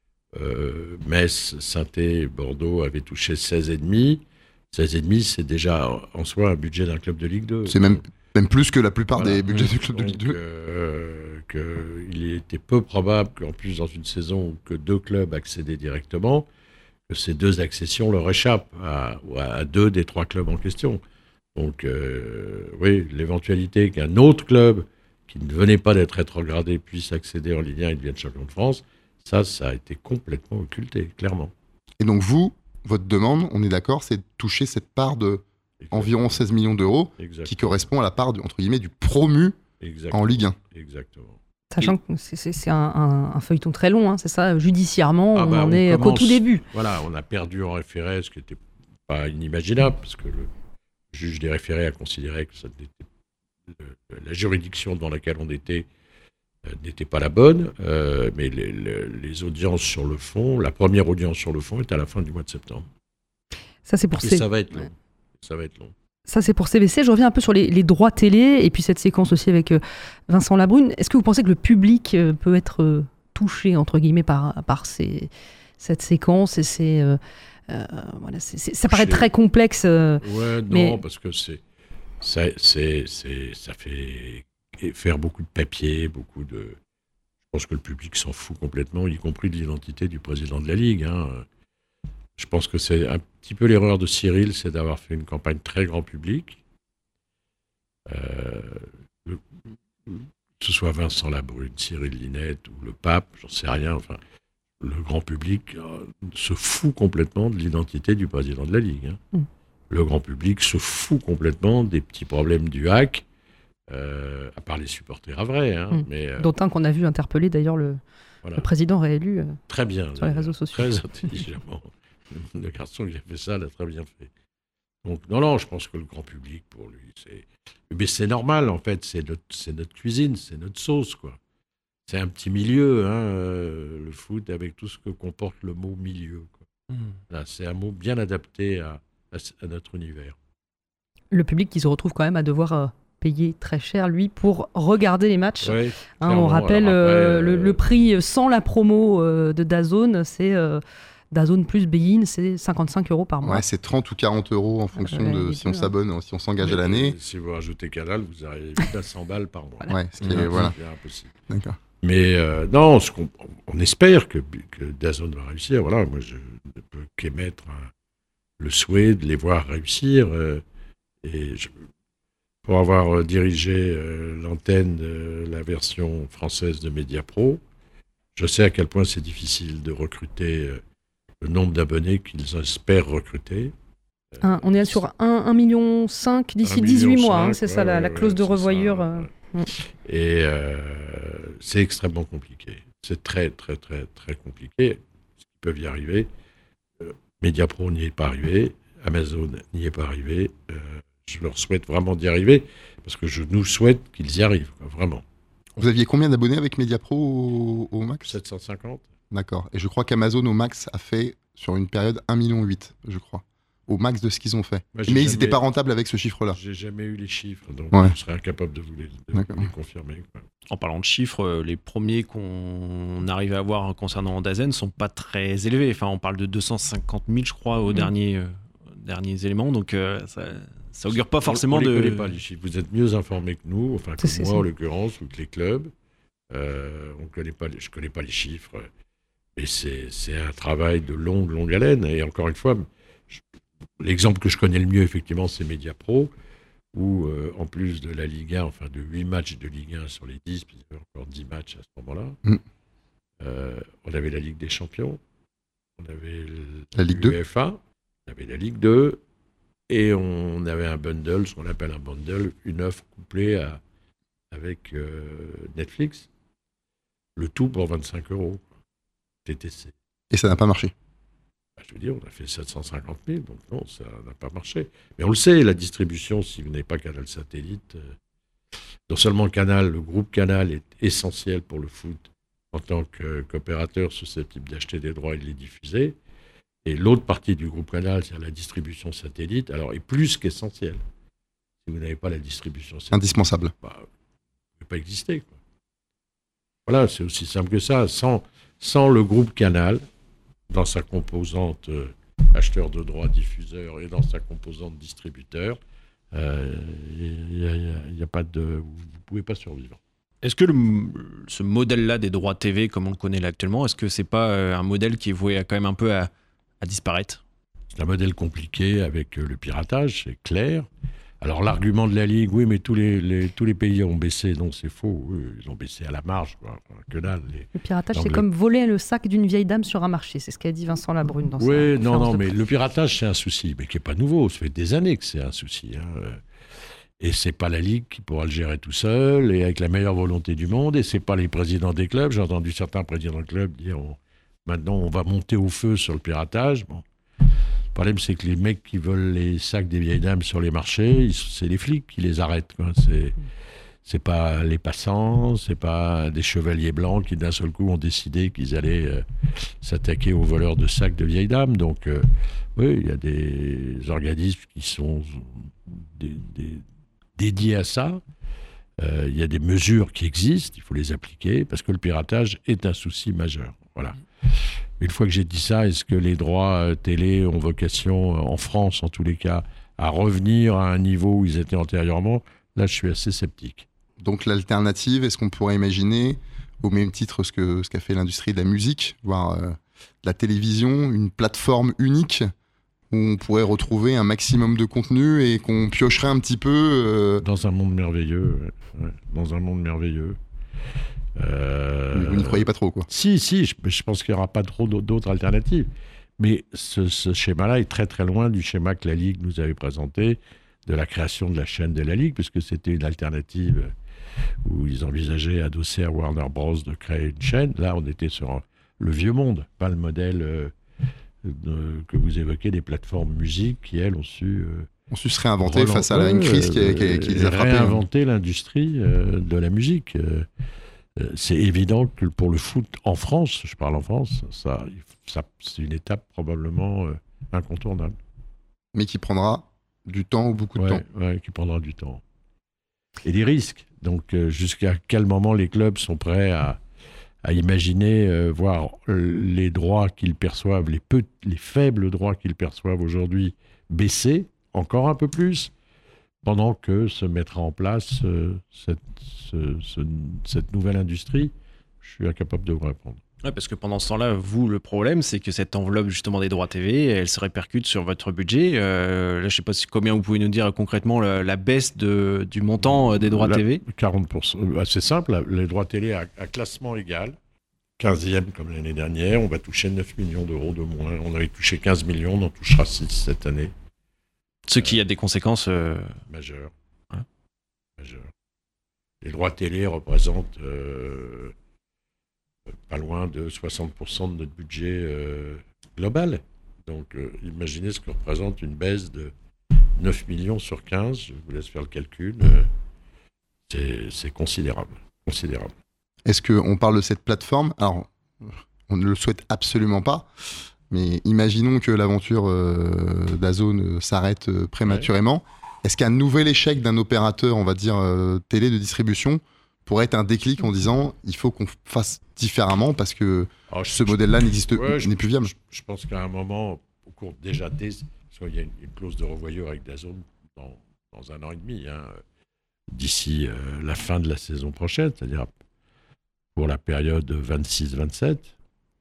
euh, Metz, Saint-Étienne, Bordeaux, avaient touché seize virgule cinq, seize virgule cinq, c'est déjà en soi un budget d'un club de Ligue deux. C'est même, même plus que la plupart Voilà. des budgets du club de Donc, Ligue deux. euh, que il était peu probable qu'en plus dans une saison où que deux clubs accédaient directement, que ces deux accessions leur échappent à, à deux des trois clubs en question. Donc euh, oui, l'éventualité qu'un autre club qui ne venait pas d'être rétrogradé puisse accéder en Ligue un et devienne champion de France, ça, ça a été complètement occulté, clairement. Et donc vous, votre demande, on est d'accord, c'est de toucher cette part de environ seize millions d'euros Exactement. qui correspond à la part, du, entre guillemets, du promu Exactement. en Ligue un. Exactement. Sachant que c'est, c'est- c'est un, un- un feuilleton très long, hein, c'est ça, judiciairement, Ah on bah, en on est qu'au commence- tout début. Voilà, on a perdu en référé, ce qui n'était pas inimaginable, parce que le juge des référés a considéré que ça n'était- le- la juridiction devant laquelle on était euh, n'était pas la bonne, euh, mais les, les- les audiences sur le fond, la première audience sur le fond est à la fin du mois de septembre. Ça, c'est pour Et ces- ça va être long. Ouais. Ça va être long. Ça, c'est pour C V C. Je reviens un peu sur les, les droits télé et puis cette séquence aussi avec euh, Vincent Labrune. Est-ce que vous pensez que le public euh, peut être euh, touché, entre guillemets, par, par ces, cette séquence et ces, euh, euh, voilà, c'est- c'est- ça paraît Touché. très complexe. euh, Ouais, non, mais- parce que c'est, ça, c'est, c'est, ça fait faire beaucoup de papier, beaucoup de. Je pense que le public s'en fout complètement, y compris de l'identité du président de la Ligue. Hein. Je pense que c'est un petit peu l'erreur de Cyril, c'est d'avoir fait une campagne très grand public. Euh, le- que ce soit Vincent Labrune, Cyril Linette ou le pape, j'en sais rien. Enfin, le grand public euh, se fout complètement de l'identité du président de la Ligue. Hein. Mm. Le grand public se fout complètement des petits problèmes du hack, euh, à part les supporters à vrai. Hein, Mm. mais, euh, dont un qu'on a vu interpeller d'ailleurs le, voilà. le président réélu. euh, Très bien. sur les d'ailleurs. réseaux sociaux. Très intelligemment. Le garçon qui a fait ça l'a très bien fait. Donc, non, non, je pense que le grand public, pour lui, c'est. Mais c'est normal, en fait. C'est notre, c'est notre cuisine, c'est notre sauce, quoi. C'est un petit milieu, hein, euh, le foot, avec tout ce que comporte le mot milieu, quoi. Là, c'est un mot bien adapté à, à, à notre univers. Le public qui se retrouve quand même à devoir euh, payer très cher, lui, pour regarder les matchs. Ouais, Hein, on clairement. rappelle Alors après, euh, le, euh, le prix sans la promo euh, de DAZN, c'est euh, DAZN plus Bein, c'est cinquante-cinq euros par mois. Ouais, c'est trente ou quarante euros en fonction ouais, de les si on deux, hein. s'abonne, si on s'engage à mais, l'année. euh, Si vous rajoutez Canal, vous arrivez vite à cent balles par mois. Ouais, ce qui C'est est, voilà. impossible. D'accord. Mais euh, non, ce qu'on, on espère que, que DAZN va réussir. Voilà, moi, je ne peux qu'émettre euh, le souhait de les voir réussir. euh, et je- pour avoir euh, dirigé euh, l'antenne de la version française de Mediapro, je sais à quel point c'est difficile de recruter euh, le nombre d'abonnés qu'ils espèrent recruter. Un- on est sur un virgule cinq million d'ici un dix-huit million mois, hein, cinq, c'est ouais, ça la, ouais, la clause ouais, de c'est ça, revoyure. euh. ouais. Et euh, c'est extrêmement compliqué. C'est très, très, très, très compliqué. Ils peuvent y arriver. Euh, Mediapro n'y est pas arrivé. Amazon n'y est pas arrivé. Euh, je leur souhaite vraiment d'y arriver parce que je nous souhaite qu'ils y arrivent, quoi, vraiment. Vous aviez combien d'abonnés avec Mediapro au, au max? sept cent cinquante. D'accord. Et je crois qu'Amazon au max a fait sur une période un virgule huit million, je crois. Au max de ce qu'ils ont fait. Moi, j'ai Mais ils jamais- n'étaient pas rentables avec ce chiffre-là. J'ai jamais eu les chiffres, donc Ouais. je serais incapable de vous les, de D'accord. vous les confirmer, quoi. En parlant de chiffres, euh, les premiers qu'on arrive à avoir concernant DAZN ne sont pas très élevés. Enfin, on parle de deux cent cinquante mille, je crois, aux Mm. derniers, euh, derniers éléments. Donc, euh, ça, ça augure pas forcément on, on de. les connaît pas, les chiffres. Vous êtes mieux informés que nous, enfin que C'est- moi c'est- en l'occurrence, ou que les clubs. Euh, on connaît pas, les- je connais pas les chiffres. Et c'est, c'est un travail de longue, longue haleine. Et encore une fois, je- l'exemple que je connais le mieux, effectivement, c'est Mediapro, où euh, en plus de la Ligue un, enfin de huit matchs de Ligue un sur les dix, puis il y avait encore dix matchs à ce moment-là, Mm. euh, on avait la Ligue des Champions, on avait le- La Ligue deux. l'U E F A, on avait la Ligue deux, et on avait un bundle, ce qu'on appelle un bundle, une offre couplée à, avec euh, Netflix. Le tout pour vingt-cinq euros. T T C. Et ça n'a pas marché. Bah, je veux dire, on a fait sept cent cinquante mille, donc non, ça n'a pas marché. Mais on le sait, la distribution, si vous n'avez pas Canal Satellite, euh, non seulement Canal, le groupe Canal est essentiel pour le foot en tant que, qu'opérateur susceptible d'acheter des droits et de les diffuser, et l'autre partie du groupe Canal, c'est la distribution satellite, alors est plus qu'essentielle. Si vous n'avez pas la distribution satellite, Indispensable. bah, vous ne pouvez pas exister, quoi. Voilà, c'est aussi simple que ça. Sans, sans le groupe Canal, dans sa composante euh, acheteur de droits, diffuseur, et dans sa composante distributeur, il euh, n'y a, a, a pas de, vous ne pouvez pas survivre. Est-ce que le, ce modèle-là des droits T V, comme on le connaît là actuellement, est-ce que c'est pas euh, un modèle qui est voué à, quand même un peu à, à disparaître ? C'est un modèle compliqué avec euh, le piratage, c'est clair. Alors l'argument de la Ligue, oui, mais tous les, les, tous les pays ont baissé. Non, c'est faux. Oui, ils ont baissé à la marge. Quoi. Que dalle. Les... Le piratage, Donc, c'est le... comme voler le sac d'une vieille dame sur un marché. C'est ce qu'a dit Vincent Labrune dans oui, sa non, non, mais presse. le piratage, c'est un souci, mais qui n'est pas nouveau. Ça fait des années que c'est un souci. Hein. Et c'est pas la Ligue qui pourra le gérer tout seul et avec la meilleure volonté du monde. Et c'est pas les présidents des clubs. J'ai entendu certains présidents de clubs dire on... maintenant on va monter au feu sur le piratage. Bon. Le problème, c'est que les mecs qui veulent les sacs des vieilles dames sur les marchés, c'est les flics qui les arrêtent. Quoi. C'est, c'est pas les passants, c'est pas des chevaliers blancs qui d'un seul coup ont décidé qu'ils allaient euh, s'attaquer aux voleurs de sacs de vieilles dames. Donc, euh, oui, il y a des organismes qui sont des, des, dédiés à ça. Euh, il y a des mesures qui existent, il faut les appliquer, parce que le piratage est un souci majeur. Voilà. Une fois que j'ai dit ça, est-ce que les droits euh, télé ont vocation, euh, en France en tous les cas, à revenir à un niveau où ils étaient antérieurement ? Là, je suis assez sceptique. Donc l'alternative, est-ce qu'on pourrait imaginer, au même titre ce, que, ce qu'a fait l'industrie de la musique, voire euh, de la télévision, une plateforme unique où on pourrait retrouver un maximum de contenu et qu'on piocherait un petit peu euh... Dans un monde merveilleux, ouais. Ouais. Dans un monde merveilleux. Euh... Mais vous n'y croyez pas trop, quoi. Si, si, je, je pense qu'il n'y aura pas trop d'autres alternatives. Mais ce, ce schéma-là est très très loin du schéma que la Ligue nous avait présenté, de la création de la chaîne de la Ligue, puisque c'était une alternative où ils envisageaient, adossés à Warner Bros, de créer une chaîne. Là, on était sur le vieux monde, pas le modèle euh, de, que vous évoquez, des plateformes musique qui, elles, ont su... Euh, on su se réinventer face à une crise qui, qui, qui les a frappés. Réinventer hein. l'industrie euh, de la musique. Euh, c'est évident que pour le foot en France, je parle en France, ça, ça, c'est une étape probablement euh, incontournable. Mais qui prendra du temps ou beaucoup de ouais, temps. Ouais, qui prendra du temps. Et des risques. Donc, euh, jusqu'à quel moment les clubs sont prêts à, à imaginer, euh, voir les droits qu'ils perçoivent, les, peu, les faibles droits qu'ils perçoivent aujourd'hui baisser encore un peu plus, pendant que se mettra en place euh, cette, ce, ce, cette nouvelle industrie, je suis incapable de vous répondre. Ouais, parce que pendant ce temps-là, vous, le problème, c'est que cette enveloppe justement des droits T V, elle se répercute sur votre budget. Euh, là, je ne sais pas si, combien vous pouvez nous dire concrètement la, la baisse de, du montant des droits la, T V. quarante pour cent. C'est simple, les droits télé à, à classement égal, quinzième comme l'année dernière, on va toucher neuf millions d'euros de moins. On avait touché quinze millions, on en touchera six cette année. Ce qui a des conséquences euh... majeures. Hein majeures. Les droits télé représentent euh, pas loin de soixante pour cent de notre budget euh, global. Donc euh, imaginez ce que représente une baisse de neuf millions sur quinze. Je vous laisse faire le calcul. Euh, c'est, c'est considérable. considérable. Est-ce qu'on parle de cette plateforme ? Alors, on ne le souhaite absolument pas. Mais imaginons que l'aventure euh, d'Azone s'arrête euh, prématurément. Ouais. Est-ce qu'un nouvel échec d'un opérateur, on va dire, euh, télé de distribution, pourrait être un déclic en disant il faut qu'on fasse différemment parce que Alors, ce je, modèle-là n'existe, ouais, n'est plus viable ? Je, je pense qu'à un moment, au cours déjà des... Parce qu'il y a une, une clause de revoyure avec Dazone dans, dans un an et demi, hein, d'ici euh, la fin de la saison prochaine, c'est-à-dire pour la période vingt-six vingt-sept.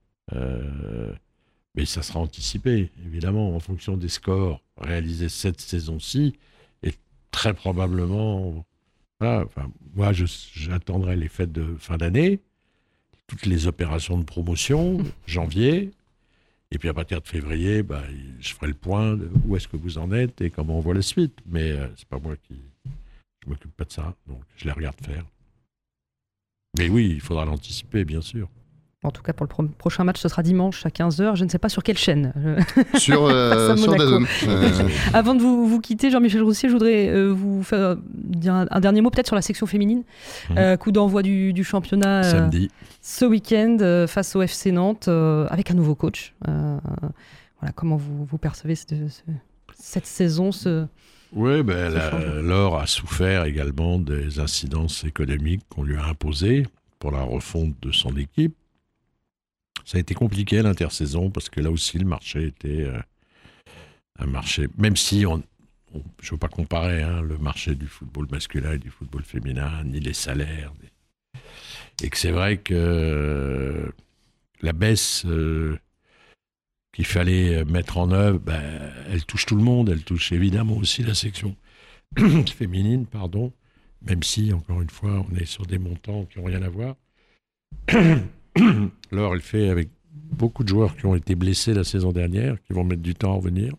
Euh, Mais ça sera anticipé, évidemment, en fonction des scores réalisés cette saison-ci. Et très probablement, voilà, enfin, moi, je, j'attendrai les fêtes de fin d'année, toutes les opérations de promotion, janvier. Et puis à partir de février, bah, je ferai le point de où est-ce que vous en êtes et comment on voit la suite. Mais euh, c'est pas moi qui... Je m'occupe pas de ça, donc je les regarde faire. Mais oui, il faudra l'anticiper, bien sûr. En tout cas, pour le pro- prochain match, ce sera dimanche à quinze heures. Je ne sais pas sur quelle chaîne. Sur, euh, sur DAZN. Euh... Avant de vous, vous quitter, Jean-Michel Roussier, je voudrais euh, vous faire dire un, un dernier mot peut-être sur la section féminine. Mmh. Euh, coup d'envoi du, du championnat euh, samedi. Ce week-end euh, face au F C Nantes euh, avec un nouveau coach. Euh, voilà, comment vous, vous percevez ce, ce, cette saison ce, Oui, ben, la, Laure a souffert également des incidences économiques qu'on lui a imposées pour la refonte de son équipe. Ça a été compliqué l'intersaison parce que là aussi le marché était euh, un marché, même si on, on, je ne veux pas comparer hein, le marché du football masculin et du football féminin, ni les salaires, ni... et que c'est vrai que euh, la baisse euh, qu'il fallait mettre en œuvre, ben, elle touche tout le monde, elle touche évidemment aussi la section féminine, pardon, même si, encore une fois, on est sur des montants qui n'ont rien à voir. Laure, elle fait avec beaucoup de joueurs qui ont été blessés la saison dernière, qui vont mettre du temps à revenir.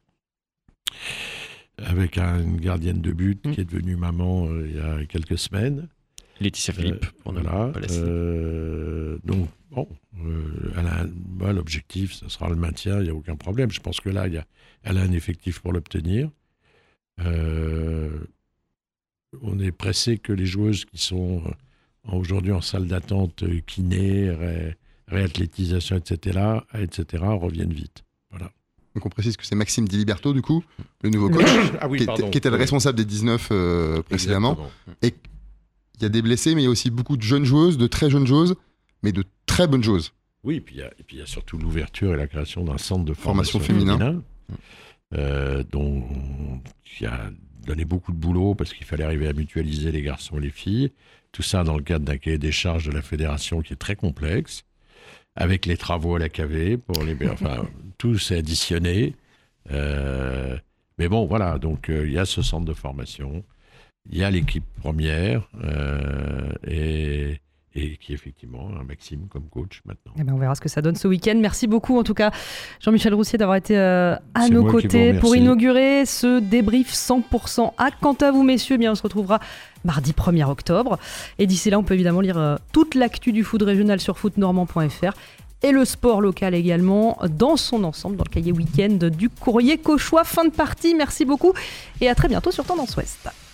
Avec un, une gardienne de but mmh. qui est devenue maman euh, il y a quelques semaines. Laetitia Philippe. Euh, voilà. Euh, donc, bon, euh, elle a, bah, l'objectif, ce sera le maintien, il n'y a aucun problème. Je pense que là, il y a, elle a un effectif pour l'obtenir. Euh, on est pressé que les joueuses qui sont aujourd'hui en salle d'attente, kiné, ré, réathlétisation, et cetera, et cetera, reviennent vite. Voilà. Donc on précise que c'est Maxime Di Liberto, du coup, le nouveau coach, ah oui, qui, était, qui était le responsable des dix-neuf euh, précédemment. Exactement. Et il y a des blessés, mais il y a aussi beaucoup de jeunes joueuses, de très jeunes joueuses, mais de très bonnes joueuses. Oui, et puis il y, y a surtout l'ouverture et la création d'un centre de formation, formation féminin, féminin euh, dont qui a donné beaucoup de boulot parce qu'il fallait arriver à mutualiser les garçons et les filles. Tout ça dans le cadre d'un cahier des charges de la fédération qui est très complexe, avec les travaux à la K V, pour les, enfin, tout s'est additionné. Euh, mais bon, voilà, donc il euh, y a ce centre de formation, il y a l'équipe première, euh, et, et qui est effectivement un Maxime comme coach maintenant. Eh ben on verra ce que ça donne ce week-end. Merci beaucoup en tout cas, Jean-Michel Roussier, d'avoir été euh, à C'est nos côtés pour inaugurer ce débrief cent pour cent A C. Quant à vous, messieurs, eh bien, on se retrouvera mardi premier octobre. Et d'ici là, on peut évidemment lire euh, toute l'actu du foot régional sur foot normand point f r et le sport local également dans son ensemble dans le cahier week-end du Courrier Cauchois. Fin de partie, merci beaucoup et à très bientôt sur Tendance Ouest.